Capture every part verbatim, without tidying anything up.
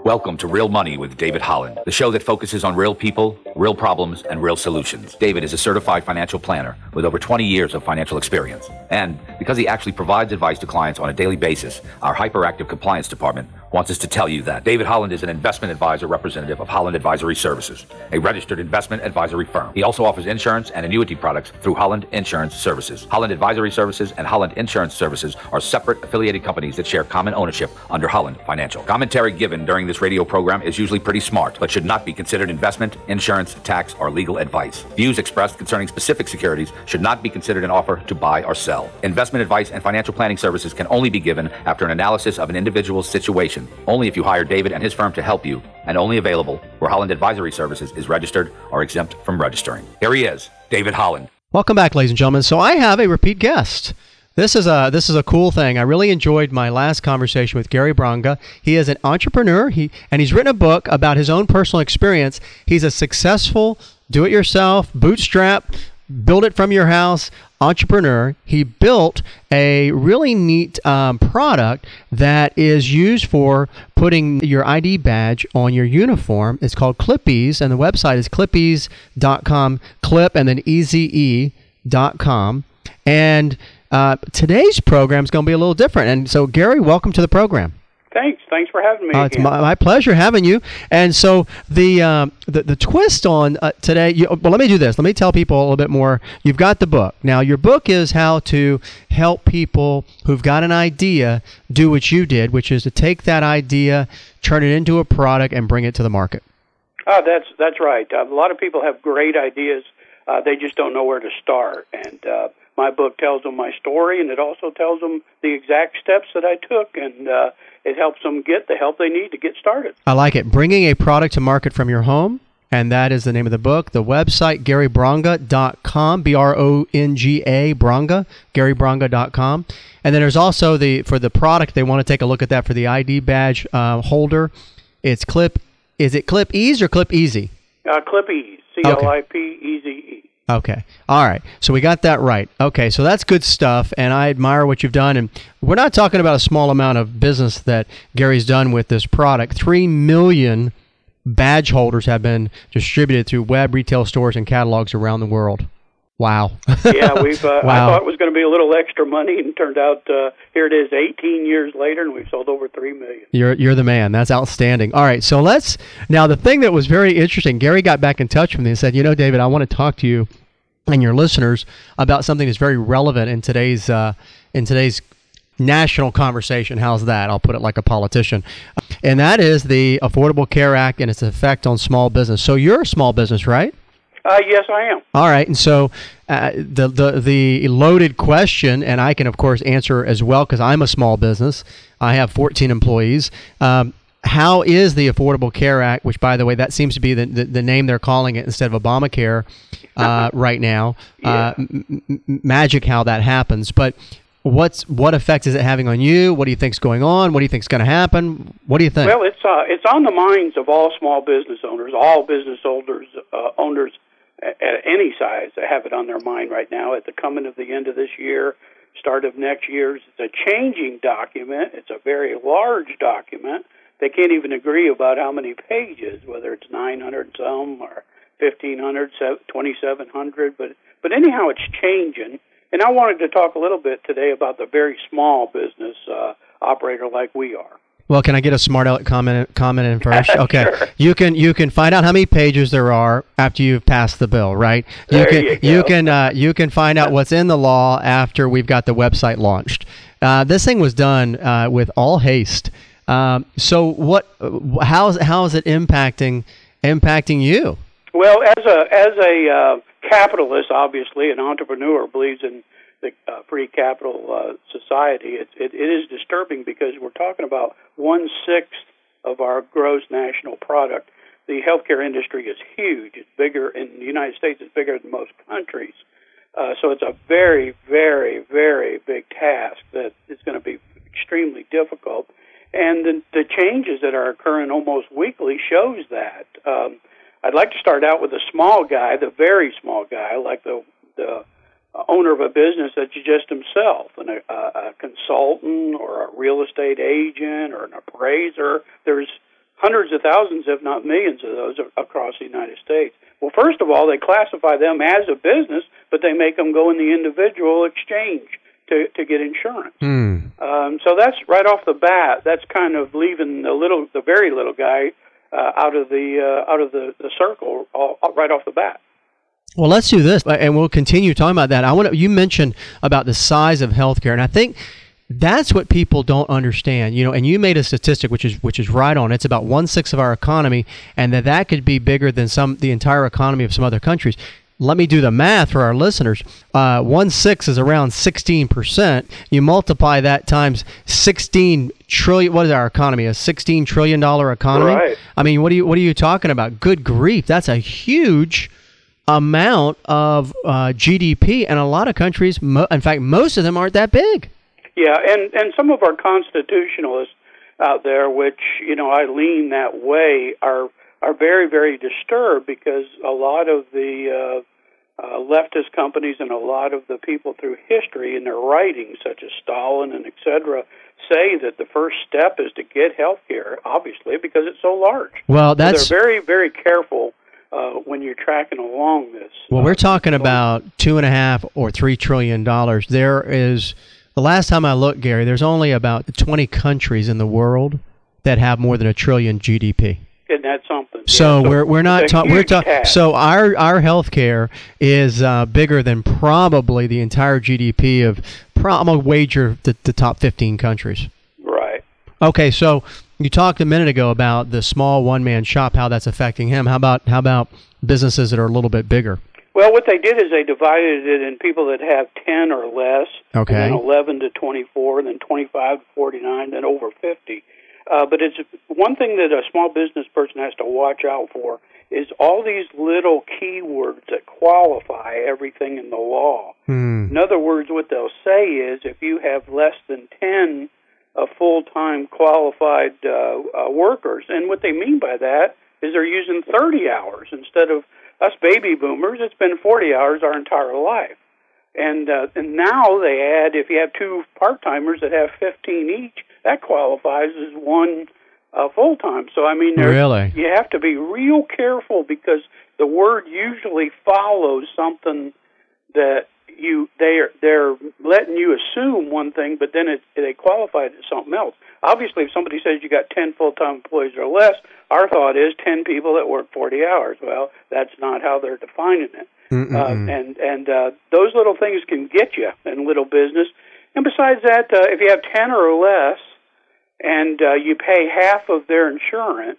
Welcome to Real Money with David Holland, the show that focuses on real people, real problems, and real solutions. David is a certified financial planner with over twenty years of financial experience. And because he actually provides advice to clients on a daily basis, our hyperactive compliance department wants us to tell you that David Holland is an investment advisor representative of Holland Advisory Services, a registered investment advisory firm. He also offers insurance and annuity products through Holland Insurance Services. Holland Advisory Services and Holland Insurance Services are separate affiliated companies that share common ownership under Holland Financial. Commentary given during this radio program is usually pretty smart, but should not be considered investment, insurance, tax, or legal advice. Views expressed concerning specific securities should not be considered an offer to buy or sell. Investment advice and financial planning services can only be given after an analysis of an individual's situation, only if you hire David and his firm to help you, and only available where Holland Advisory Services is registered or exempt from registering. Here he is, David Holland. Welcome back, ladies and gentlemen. So I have a repeat guest. This is a this is a cool thing. I really enjoyed my last conversation with Gary Bronga. He is an entrepreneur, he and he's written a book about his own personal experience. He's a successful do-it-yourself, bootstrap, build it from your house entrepreneur. He built a really neat um, product that is used for putting your I D badge on your uniform. It's called Clip-Ease, and the website is clip ease dot com, clip and then E Z E dot com. And uh, today's program is going to be a little different. And so, Gary, welcome to the program. Thanks. Thanks for having me. Uh, it's my, my pleasure having you. And so the um, the, the twist on uh, today, you, well, let me do this. Let me tell people a little bit more. You've got the book. Now, your book is how to help people who've got an idea do what you did, which is to take that idea, turn it into a product, and bring it to the market. Oh, that's that's right. Uh, a lot of people have great ideas. Uh, they just don't know where to start. And uh, my book tells them my story, and it also tells them the exact steps that I took, and uh, it helps them get the help they need to get started. I like it. Bringing a product to market from your home, and that is the name of the book. The website, gary bronga dot com, B R O N G A, Bronga, gary bronga dot com. And then there's also, the for the product, they want to take a look at that for the I D badge uh, holder. It's Clip, is it Clip-Ease or Clip-Easy? Uh, Clip-Ease, C L I P E Z E. Okay. All right. So we got that right. Okay. So that's good stuff, and I admire what you've done. And we're not talking about a small amount of business that Gary's done with this product. Three million badge holders have been distributed through web, retail stores, and catalogs around the world. Wow. yeah, we've. Uh, wow. I thought it was going to be a little extra money, and it turned out uh, here it is, eighteen years later, and we've sold over three million. You're you're the man. That's outstanding. All right, so let's now. The thing that was very interesting, Gary got back in touch with me and said, "You know, David, I want to talk to you and your listeners about something that's very relevant in today's uh, in today's national conversation." How's that? I'll put it like a politician, and that is the Affordable Care Act and its effect on small business. So you're a small business, right? Uh, yes, I am. All right, and so uh, the, the the loaded question, and I can, of course, answer as well because I'm a small business. I have fourteen employees. Um, how is the Affordable Care Act, which, by the way, that seems to be the, the, the name they're calling it instead of Obamacare uh, right now, yeah. uh, m- m- magic how that happens. But what's what effect is it having on you? What do you think's going on? What do you think's going to happen? What do you think? Well, it's uh, it's on the minds of all small business owners, all business owners, uh, owners at any size that have it on their mind right now at the coming of the end of this year, start of next year. It's a changing document. It's a very large document. They can't even agree about how many pages, whether it's nine hundred some or fifteen hundred, twenty-seven hundred. But, but anyhow, it's changing. And I wanted to talk a little bit today about the very small business uh, operator like we are. Well, can I get a smart aleck comment comment in first? Okay, sure. you can you can find out how many pages there are after you've passed the bill, right? You there can you, go. you can uh, you can find out what's in the law after we've got the website launched. Uh, this thing was done uh, with all haste. Um, so what? How is how is it impacting impacting you? Well, as a as a uh, capitalist, obviously, an entrepreneur believes in the uh, free capital uh, society. It, it, it is disturbing because we're talking about one-sixth of our gross national product. The healthcare industry is huge. It's bigger in the United States. It's bigger than most countries. Uh, so it's a very, very, very big task that is going to be extremely difficult. And the, the changes that are occurring almost weekly shows that. Um, I'd like to start out with the small guy, the very small guy, like the the owner of a business that's just himself, and a, a consultant or a real estate agent or an appraiser. There's hundreds of thousands, if not millions of those across the United States. Well, first of all, they classify them as a business, but they make them go in the individual exchange to, to get insurance. Mm. Um, so that's right off the bat. That's kind of leaving the little, the very little guy uh, out of the uh, out of the, the circle all, right off the bat. Well, let's do this, and we'll continue talking about that. I want to, you mentioned about the size of healthcare, and I think that's what people don't understand. You know, and you made a statistic which is which is right on. It's about one sixth of our economy, and that that could be bigger than some the entire economy of some other countries. Let me do the math for our listeners. Uh, one sixth is around sixteen percent. You multiply that times sixteen trillion. What is our economy? A sixteen trillion dollar economy. Right. I mean, what are you what are you talking about? Good grief, that's a huge amount of uh, G D P, and a lot of countries, mo- in fact, most of them aren't that big. Yeah, and, and some of our constitutionalists out there, which, you know, I lean that way, are are very, very disturbed because a lot of the uh, uh, leftist companies and a lot of the people through history in their writings, such as Stalin and et cetera, say that the first step is to get health care, obviously, because it's so large. Well, that's... So they're very, very careful Uh, when you're tracking along this. Well, we're uh, talking about two and a half or three trillion dollars. There is, the last time I looked, Gary, there's only about twenty countries in the world that have more than a trillion G D P. Isn't that something? So, yeah, so we're we're not talking. We're talking. ta- So our our healthcare is uh, bigger than probably the entire G D P of. Pro- I'm gonna wager the, the top fifteen countries. Right. Okay, so you talked a minute ago about the small one-man shop, how that's affecting him. How about how about businesses that are a little bit bigger? Well, what they did is they divided it in people that have ten or less, Okay. and then eleven to twenty-four, and then twenty-five to forty-nine, then over fifty. Uh, but it's one thing that a small business person has to watch out for is all these little keywords that qualify everything in the law. Hmm. In other words, what they'll say is if you have less than ten uh, full-time qualified uh, uh, workers, and what they mean by that is they're using thirty hours instead of us baby boomers. It's been forty hours our entire life. And uh, and now they add, if you have two part-timers that have fifteen each, that qualifies as one uh, full-time. So, I mean, there- Really? you have to be real careful because the word usually follows something that you they're they're letting you assume one thing, but then it, they qualify it as something else. Obviously, if somebody says you got ten full-time employees or less, our thought is ten people that work forty hours. Well, that's not how they're defining it. Uh, and and uh, those little things can get you in little business. And besides that, uh, if you have ten or less, and uh, you pay half of their insurance,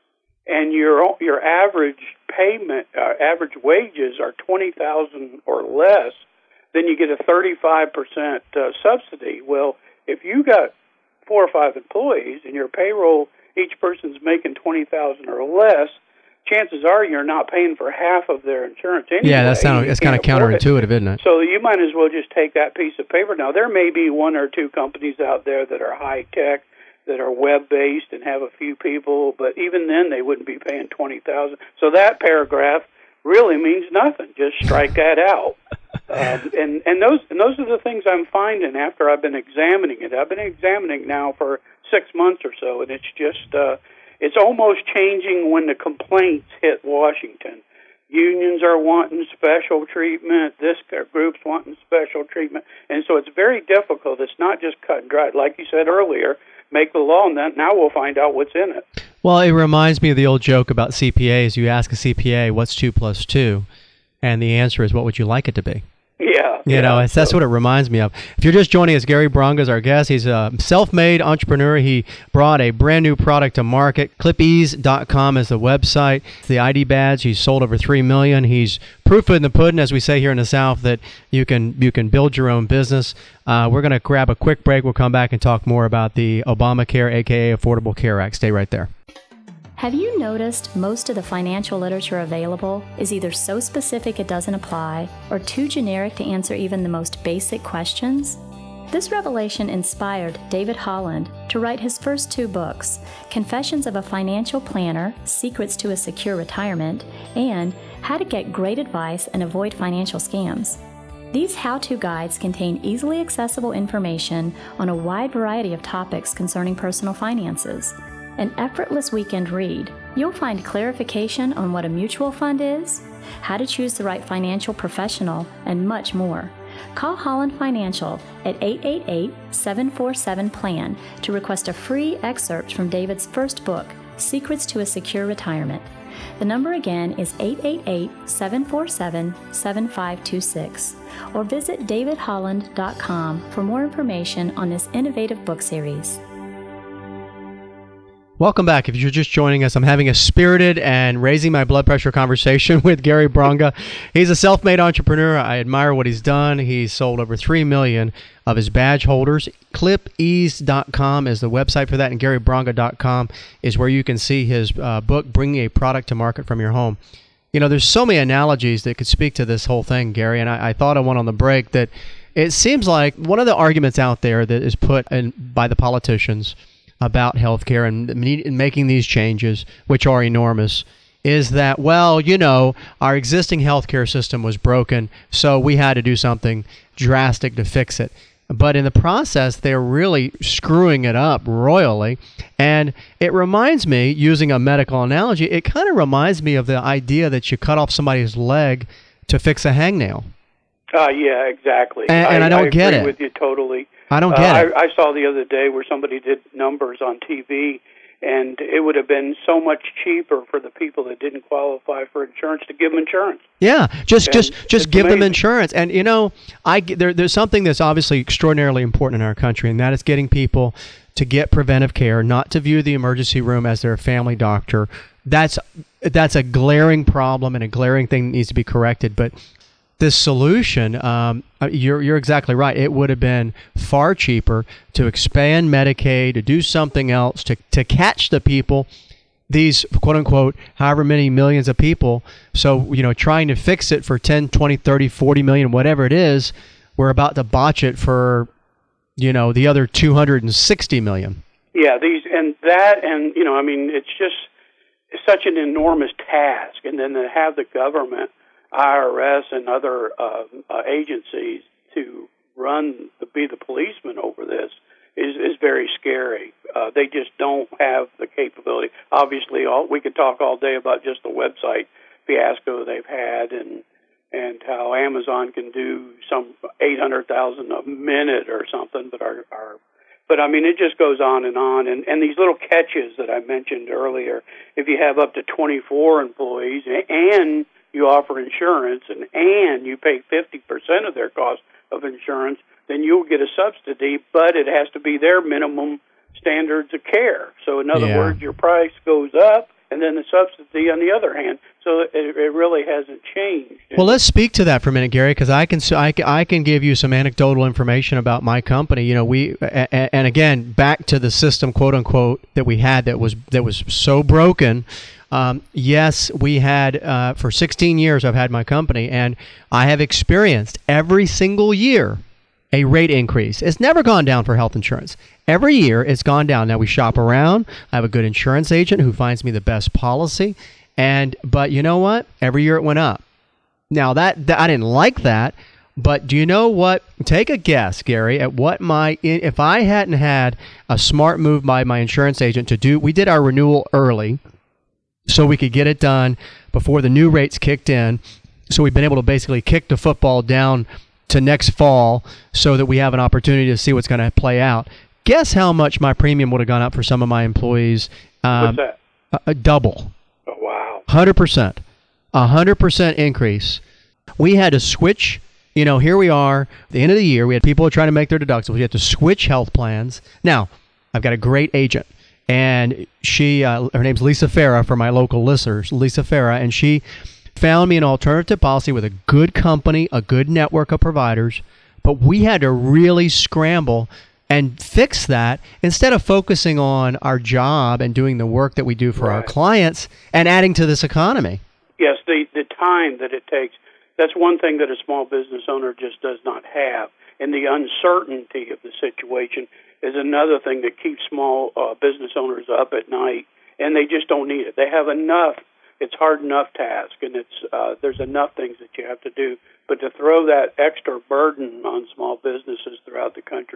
and your your average payment, uh, average wages are twenty thousand or less, then you get a thirty-five percent uh, subsidy. Well, if you got four or five employees and your payroll, each person's making twenty thousand or less, chances are you're not paying for half of their insurance anyway. Yeah, that's sound, that's kind of counterintuitive, isn't it? So you might as well just take that piece of paper. Now, there may be one or two companies out there that are high-tech, that are web-based and have a few people, but even then they wouldn't be paying twenty thousand dollars. So that paragraph really means nothing. Just strike that out. Um, and and those and those are the things I'm finding after I've been examining it. I've been examining it now for six months or so, and it's just uh, it's almost changing when the complaints hit Washington. Unions are wanting special treatment. This group's wanting special treatment, and so it's very difficult. It's not just cut and dried, like you said earlier. Make the law, and then now we'll find out what's in it. Well, it reminds me of the old joke about C P As. You ask a C P A, what's two plus two? And the answer is, what would you like it to be? Yeah. You yeah, know, it's, that's so. what it reminds me of. If you're just joining us, Gary Bronga is our guest. He's a self-made entrepreneur. He brought a brand new product to market. clip ease dot com is the website. The I D badge. He's sold over three million dollars. He's proof in the pudding, as we say here in the South, that you can you can build your own business. Uh, we're going to grab a quick break. We'll come back and talk more about the Obamacare, a k a. Affordable Care Act. Stay right there. Have you noticed most of the financial literature available is either so specific it doesn't apply or too generic to answer even the most basic questions? This revelation inspired David Holland to write his first two books, Confessions of a Financial Planner, Secrets to a Secure Retirement, and How to Get Great Advice and Avoid Financial Scams. These how-to guides contain easily accessible information on a wide variety of topics concerning personal finances. an effortless weekend read, you'll find clarification on what a mutual fund is, how to choose the right financial professional, and much more. Call Holland Financial at eight eight eight, seven four seven, P L A N to request a free excerpt from David's first book, Secrets to a Secure Retirement. The number again is eight eight eight, seven four seven, seven five two six, or visit david holland dot com for more information on this innovative book series. Welcome back. If you're just joining us, I'm having a spirited and raising my blood pressure conversation with Gary Bronga. He's a self-made entrepreneur. I admire what he's done. He's sold over three million of his badge holders. clip ease dot com is the website for that, and gary bronga dot com is where you can see his uh, book, Bringing a Product to Market from Your Home. You know, there's so many analogies that could speak to this whole thing, Gary, and I, I thought of one on the break that it seems like one of the arguments out there that is put in by the politicians about healthcare and, and making these changes, which are enormous, is that, well, you know, our existing healthcare system was broken, so we had to do something drastic to fix it. But in the process, they're really screwing it up royally. And it reminds me, using a medical analogy, it kind of reminds me of the idea that you cut off somebody's leg to fix a hangnail. Uh, yeah, exactly. And, and I, I don't I get agree it. with you totally. I don't get uh, it. I, I saw the other day where somebody did numbers on T V, and it would have been so much cheaper for the people that didn't qualify for insurance to give them insurance. Yeah, just And just just it's give amazing. them insurance. And you know, I there, there's something that's obviously extraordinarily important in our country, and that is getting people to get preventive care, not to view the emergency room as their family doctor. That's that's a glaring problem and a glaring thing that needs to be corrected. But this solution, um, you're you're exactly right. It would have been far cheaper to expand Medicaid, to do something else, to to catch the people, these quote unquote, however many millions of people. So, you know, trying to fix it for ten, twenty, thirty, forty million, whatever it is, we're about to botch it for, you know, the other two hundred sixty million. Yeah, these and that, and you know, I mean, it's just it's such an enormous task, and then to have the government, I R S, and other uh, uh, agencies to run, to be the policeman over this is is very scary. Uh, they just don't have the capability. Obviously, all we could talk all day about just the website fiasco they've had, and and how Amazon can do some eight hundred thousand a minute or something, but our our But, I mean, it just goes on and on. And, and these little catches that I mentioned earlier, if you have up to twenty-four employees and you offer insurance and, and you pay fifty percent of their cost of insurance, then you'll get a subsidy, but it has to be their minimum standards of care. So, in other Yeah. words, your price goes up, and then the subsidy on the other hand. So it, it really hasn't changed. Well, let's speak to that for a minute, Gary, because I can I, can- I can give you some anecdotal information about my company. You know, we and, and again back to the system, quote unquote, that we had that was that was so broken. Um, yes, we had uh, for sixteen years. I've had my company, and I have experienced every single year a rate increase. It's never gone down for health insurance. Every year it's gone down. Now we shop around. I have a good insurance agent who finds me the best policy. And but you know what? Every year it went up. Now that, that I didn't like that, but do you know what? Take a guess, Gary, at what my if I hadn't had a smart move by my insurance agent to do. We did our renewal early, so we could get it done before the new rates kicked in. So we've been able to basically kick the football down to next fall, so that we have an opportunity to see what's going to play out. Guess how much my premium would have gone up for some of my employees? Um, What's that? a, a double. Oh, wow. one hundred percent. one hundred percent increase. We had to switch. You know, here we are, at the end of the year, we had people trying to make their deductibles. We had to switch health plans. Now, I've got a great agent, and she, uh, her name's Lisa Farah for my local listeners, Lisa Farah, and she found me an alternative policy with a good company, a good network of providers, but we had to really scramble and fix that instead of focusing on our job and doing the work that we do for our Right. clients and adding to this economy. Yes, the, the time that it takes, that's one thing that a small business owner just does not have. And the uncertainty of the situation is another thing that keeps small uh, business owners up at night, and they just don't need it. They have enough. It's hard enough task, and it's uh, there's enough things that you have to do. But to throw that extra burden on small businesses throughout the country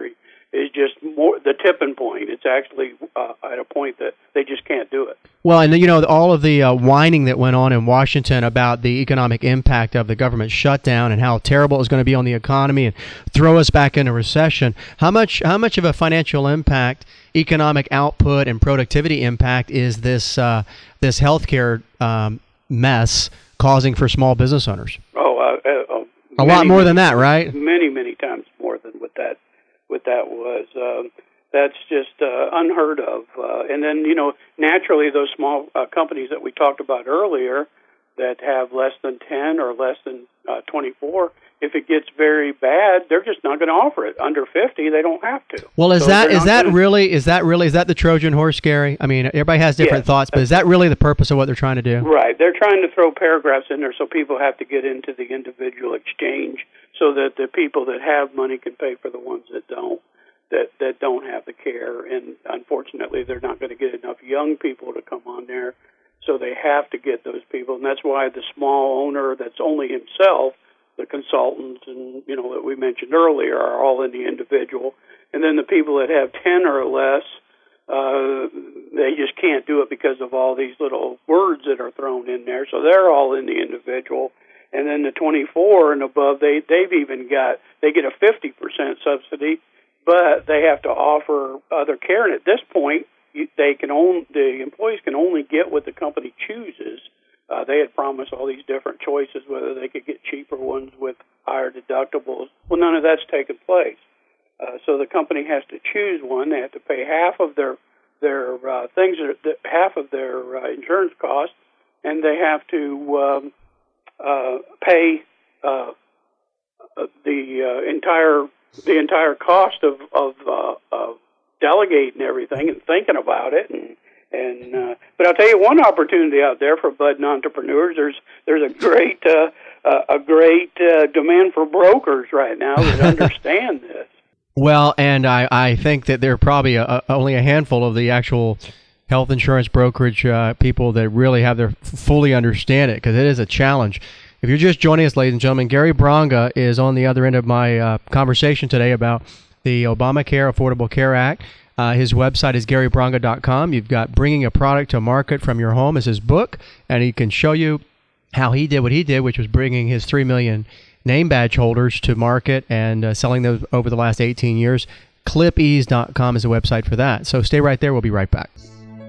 is just more the tipping point. It's actually uh, at a point that they just can't do it. Well, and you know, all of the uh, whining that went on in Washington about the economic impact of the government shutdown and how terrible it was going to be on the economy and throw us back into recession. How much how much of a financial impact, economic output, and productivity impact is this uh, this healthcare um, mess causing for small business owners? Oh, uh, uh, a many, lot more many, than that, right? Many, many times more than what that what that was. Um, that's just uh, unheard of. Uh, and then, you know, naturally, those small uh, companies that we talked about earlier that have less than ten or less than uh, twenty-four, if it gets very bad, they're just not going to offer it. Under fifty, they don't have to. Well, is So that they're is not that gonna- really is that really is that the Trojan horse, Gary? I mean, everybody has different Yes. thoughts, but is that really the purpose of what they're trying to do? Right. They're trying to throw paragraphs in there so people have to get into the individual exchange so that the people that have money can pay for the ones that don't, that, that don't have the care. And unfortunately, they're not going to get enough young people to come on there, so they have to get those people. And that's why the small owner that's only himself, the consultants and, you know, that we mentioned earlier are all in the individual. And then the people that have ten or less, uh, they just can't do it because of all these little words that are thrown in there. So they're all in the individual. And then the twenty-four and above, they, they've even got, they get a fifty percent subsidy, but they have to offer other care. And at this point, you, they can own, the employees can only get what the company chooses. Uh, they had promised all these different choices, whether they could get cheaper ones with higher deductibles. Well, none of that's taken place. Uh, so the company has to choose one. They have to pay half of their their uh, things, that, half of their uh, insurance costs, and they have to um, uh, pay uh, the uh, entire the entire cost of of, uh, of delegating everything and thinking about it. And and uh, but I'll tell you one opportunity out there for budding entrepreneurs. There's there's a great uh, uh, a great uh, demand for brokers right now that understand this. Well, and I, I think that there are probably a, a, only a handful of the actual health insurance brokerage uh, people that really have their fully understand it, because it is a challenge. If you're just joining us, ladies and gentlemen, Gary Bronga is on the other end of my uh, conversation today about the Obamacare Affordable Care Act. Uh, his website is gary bronga dot com. You've got Bringing a Product to Market from Your Home is his book, and he can show you how he did what he did, which was bringing his three million name badge holders to market and uh, selling those over the last eighteen years. clip ease dot com is the website for that. So stay right there. We'll be right back.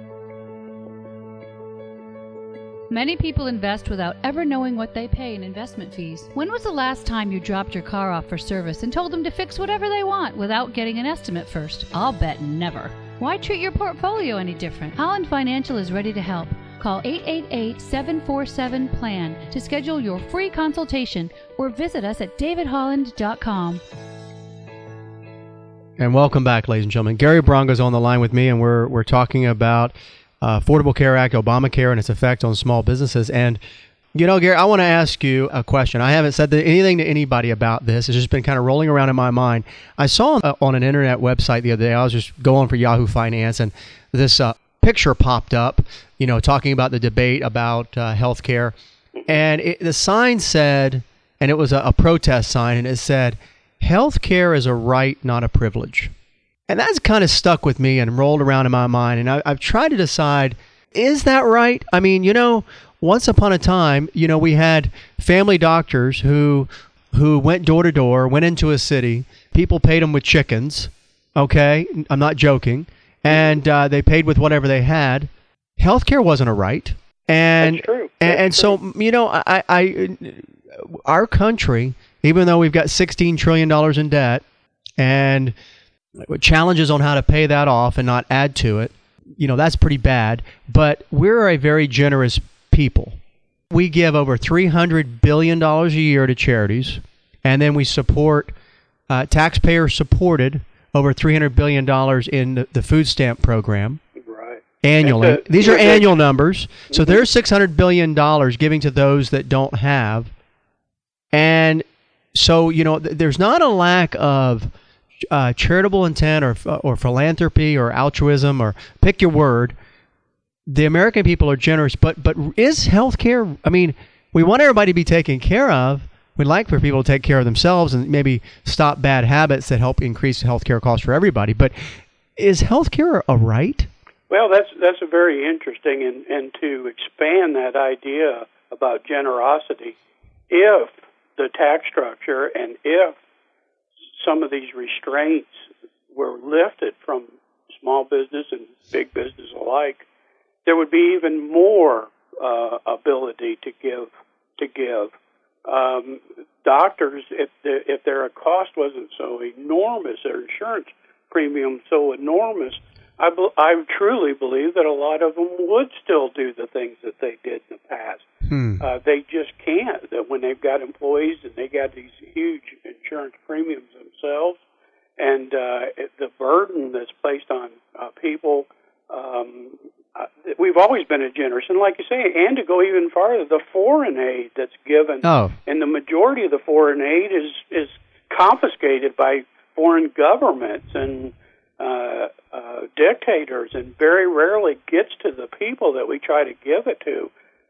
Many people invest without ever knowing what they pay in investment fees. When was the last time you dropped your car off for service and told them to fix whatever they want without getting an estimate first? I'll bet never. Why treat your portfolio any different? Holland Financial is ready to help. Call eight eight eight, seven four seven, P L A N to schedule your free consultation or visit us at david holland dot com. And welcome back, ladies and gentlemen. Gary Bronga's on the line with me, and we're we're talking about uh, Affordable Care Act, Obamacare, and its effect on small businesses. And, you know, Gary, I want to ask you a question. I haven't said anything to anybody about this. It's just been kind of rolling around in my mind. I saw uh, on an internet website the other day, I was just going for Yahoo Finance, and this uh, picture popped up, you know, talking about the debate about uh, health care. And it, the sign said, and it was a, a protest sign, and it said, health care is a right, not a privilege. And that's kind of stuck with me and rolled around in my mind. And I, I've tried to decide, is that right? I mean, you know, once upon a time, you know, we had family doctors who who went door to door, went into a city. People paid them with chickens. Okay, I'm not joking. And uh, they paid with whatever they had. Healthcare wasn't a right. And, That's true. And, That's and so, you know, I, I, our country, even though we've got sixteen trillion dollars in debt and challenges on how to pay that off and not add to it, you know, that's pretty bad. But we're a very generous people. We give over three hundred billion dollars a year to charities, and then we support, uh, taxpayer-supported, over three hundred billion dollars in the, the food stamp program. Right. Annually. And to- These are to- annual numbers. So there's six hundred billion dollars giving to those that don't have. And so, you know, th- there's not a lack of uh, charitable intent or or philanthropy or altruism, or pick your word. The American people are generous, but but is healthcare, I mean, we want everybody to be taken care of. we'd like for people to take care of themselves and maybe stop bad habits that help increase healthcare costs for everybody. But is healthcare a right? Well, that's that's a very interesting, and, and to expand that idea about generosity, if the tax structure and if some of these restraints were lifted from small business and big business alike, there would be even more uh, ability to give. To give um, doctors, if the, if their cost wasn't so enormous, their insurance premium so enormous, I, be, I truly believe that a lot of them would still do the things that they did in the past. Hmm. Uh, they just can't. That when they've got employees and they got these huge insurance premiums themselves, and uh, the burden that's placed on uh, people, um, uh, we've always been a generous, and like you say, and to go even farther, the foreign aid that's given, oh. and the majority of the foreign aid is is confiscated by foreign governments and uh, uh, dictators, and very rarely gets to the people that we try to give it to.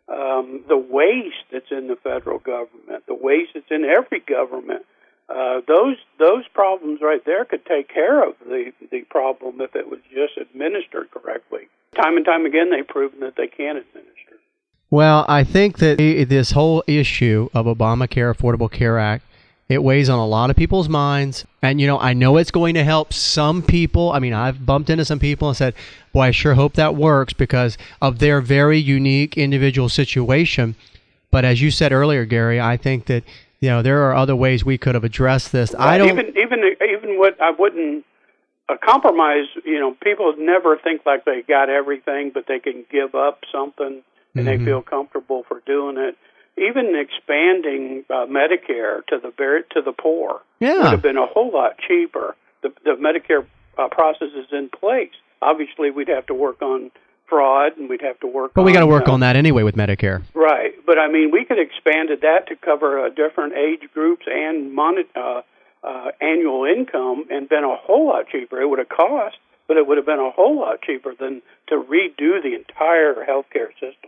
Um, the waste that's in the federal government, the waste that's in every government, uh, those those problems right there could take care of the, the problem if it was just administered correctly. Time and time again, they've proven that they can administer. Well, I think that this whole issue of Obamacare, Affordable Care Act, it weighs on a lot of people's minds. And, you know, I know it's going to help some people. I mean, I've bumped into some people and said, boy, I sure hope that works because of their very unique individual situation. But as you said earlier, Gary, I think that, you know, there are other ways we could have addressed this. Right. I don't even even even what I wouldn't uh, compromise. You know, people never think like they got everything, but they can give up something and mm-hmm. they feel comfortable for doing it. Even expanding uh, Medicare to the very, to the poor yeah. would have been a whole lot cheaper. The, the Medicare uh, process is in place. Obviously, we'd have to work on fraud, and we'd have to work. But on, we got to work uh, on that anyway with Medicare. Right, but I mean, we could have expanded that to cover uh, different age groups and mon- uh, uh, annual income, and been a whole lot cheaper. It would have cost, but it would have been a whole lot cheaper than to redo the entire healthcare system.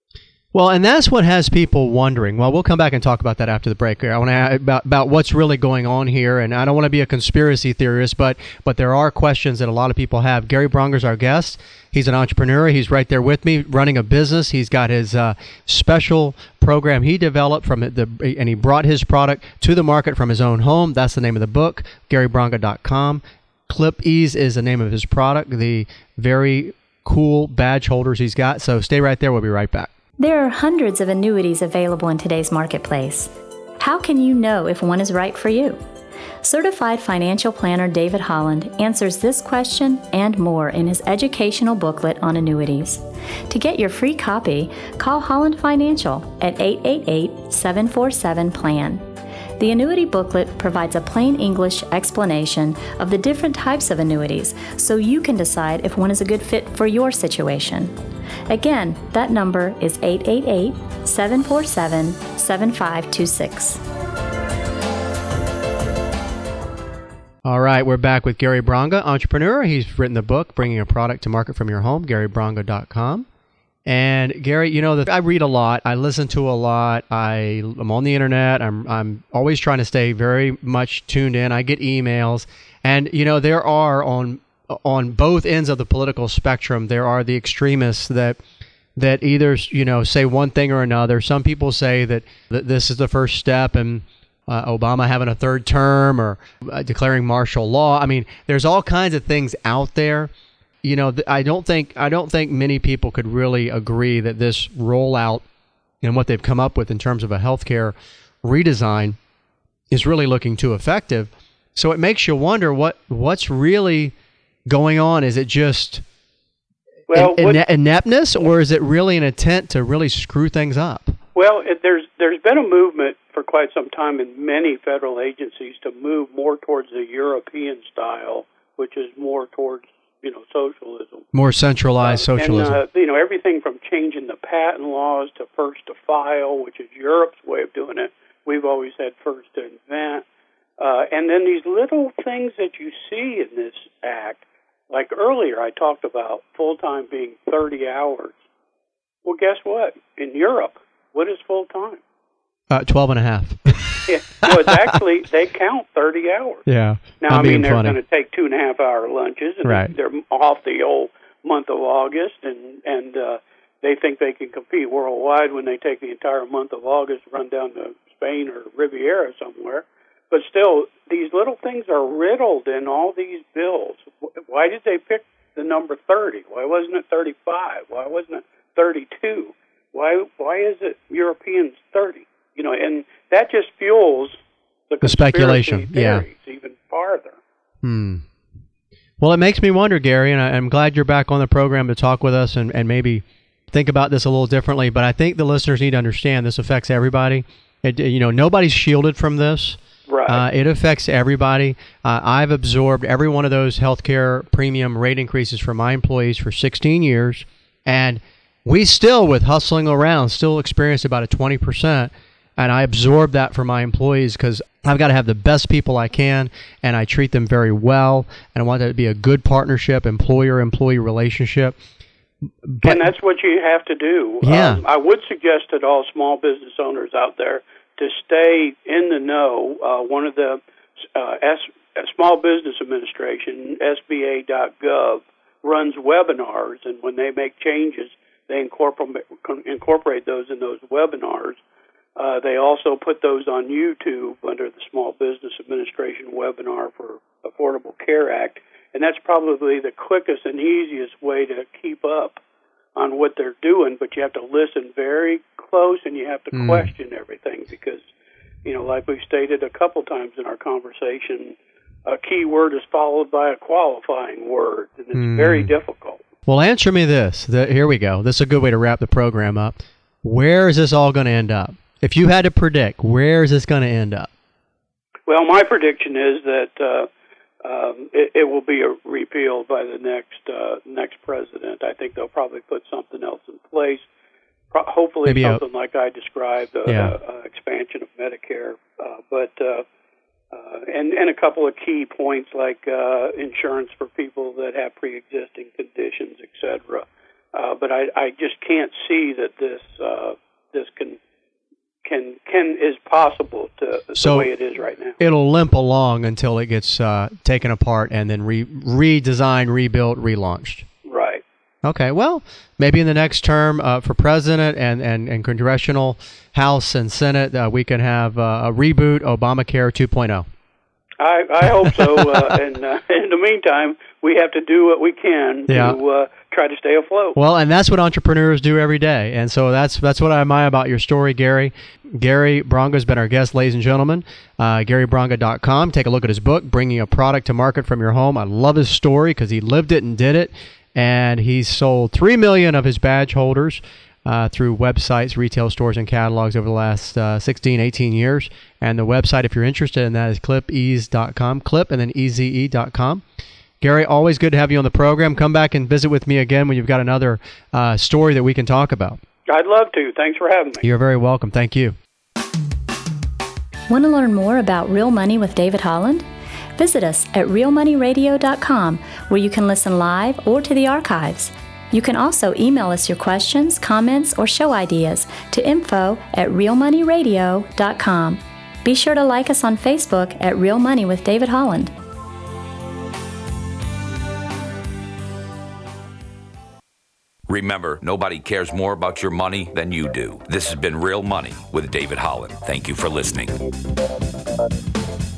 Well, and that's what has people wondering. Well, we'll come back and talk about that after the break. I want to ask about about what's really going on here, and I don't want to be a conspiracy theorist, but but there are questions that a lot of people have. Gary Bronga's our guest. He's an entrepreneur. He's right there with me, running a business. He's got his uh, special program he developed from the, and he brought his product to the market from his own home. That's the name of the book, Gary Bronga dot com. Clip Ease is the name of his product. The very cool badge holders he's got. So stay right there. We'll be right back. There are hundreds of annuities available in today's marketplace. How can you know if one is right for you? Certified financial planner David Holland answers this question and more in his educational booklet on annuities. To get your free copy, call Holland Financial at eight eight eight, seven four seven, P L A N. The annuity booklet provides a plain English explanation of the different types of annuities so you can decide if one is a good fit for your situation. Again, that number is eight eight eight, seven four seven, seven five two six. All right, we're back with Gary Bronga, entrepreneur. He's written the book, Bringing a Product to Market from Your Home, Gary Bronga dot com. And Gary, you know, that I read a lot, I listen to a lot, I, I'm on the internet, I'm I'm always trying to stay very much tuned in. I get emails, and you know, there are on on both ends of the political spectrum, there are the extremists that that either, you know, say one thing or another. Some people say that, that this is the first step in uh, Obama having a third term or uh, declaring martial law. I mean, there's all kinds of things out there. You know, I don't think I don't think many people could really agree that this rollout and what they've come up with in terms of a healthcare redesign is really looking too effective. So it makes you wonder what what's really going on. Is it just well, in, what, in, ineptness, or is it really an intent to really screw things up? Well, it, there's there's been a movement for quite some time in many federal agencies to move more towards the European style, which is more towards, you know, socialism. More centralized uh, socialism. And, uh, you know, everything from changing the patent laws to first to file, which is Europe's way of doing it. We've always had first to invent. Uh, and then these little things that you see in this act, like earlier I talked about full-time being thirty hours. Well, guess what? In Europe, what is full-time? Uh, twelve and a half. Yeah. No, it's actually, they count thirty hours. Yeah. Now, I'm I mean, being they're funny. going to take two and a half hour lunches, and Right. they're off the whole month of August, and, and uh, they think they can compete worldwide when they take the entire month of August, run down to Spain or Riviera somewhere. But still, these little things are riddled in all these bills. Why did they pick the number thirty? Why wasn't it thirty-five? Why wasn't it thirty-two? Why why is it Europeans thirty? You know, and that just fuels the, The speculation, theories even farther. Hmm. Well, it makes me wonder, Gary, and I, I'm glad you're back on the program to talk with us and, and maybe think about this a little differently. But I think the listeners need to understand this affects everybody. It, you know, nobody's shielded from this. Right. Uh, it affects everybody. Uh, I've absorbed every one of those healthcare premium rate increases for my employees for sixteen years, and we still, with hustling around, still experience about a twenty percent. And I absorb that for my employees because I've got to have the best people I can, and I treat them very well, and I want that to be a good partnership, employer-employee relationship. But, and that's what you have to do. Yeah. Um, I would suggest to all small business owners out there to stay in the know. Uh, one of the uh, S, Small Business Administration, S B A dot gov, runs webinars, and when they make changes, they incorporate, incorporate those in those webinars. Uh, they also put those on YouTube under the Small Business Administration webinar for Affordable Care Act, and that's probably the quickest and easiest way to keep up on what they're doing, but you have to listen very close and you have to mm. question everything because, you know, like we've stated a couple times in our conversation, a key word is followed by a qualifying word, and it's mm. very difficult. Well, answer me this. The, here we go. This is a good way to wrap the program up. Where is this all going to end up? If you had to predict, where is this going to end up? Well, my prediction is that uh, um, it, it will be a repealed by the next uh, next president. I think they'll probably put something else in place. Pro- hopefully, Maybe something a, like I described, a, yeah. a, a expansion of Medicare, uh, but uh, uh, and and a couple of key points like uh, insurance for people that have pre-existing conditions, et cetera. Uh, but I, I just can't see that this uh, this can. Can can is possible to so the way it is right now. It'll limp along until it gets uh, taken apart and then re redesigned, rebuilt, relaunched. Right. Okay. Well, maybe in the next term uh, for president and, and, and congressional House and Senate, uh, we can have uh, a reboot Obamacare two point oh. I, I hope so. uh, and uh, in the meantime, we have to do what we can yeah. to uh, try to stay afloat. Well, and that's what entrepreneurs do every day. And so that's that's what I admire about your story, Gary. Gary Bronga has been our guest, ladies and gentlemen. Uh, Gary Bronga dot com. Take a look at his book, Bringing a Product to Market from Your Home. I love his story because he lived it and did it. And he's sold three million of his badge holders Uh, through websites, retail stores, and catalogs over the last uh, sixteen, eighteen years. And the website, if you're interested in that, is clip ease dot com, clip and then E Z E dot com. Gary, always good to have you on the program. Come back and visit with me again when you've got another uh, story that we can talk about. I'd love to. Thanks for having me. You're very welcome. Thank you. Want to learn more about Real Money with David Holland? Visit us at real money radio dot com, where you can listen live or to the archives. You can also email us your questions, comments, or show ideas to info at real money radio dot com. Be sure to like us on Facebook at Real Money with David Holland. Remember, nobody cares more about your money than you do. This has been Real Money with David Holland. Thank you for listening.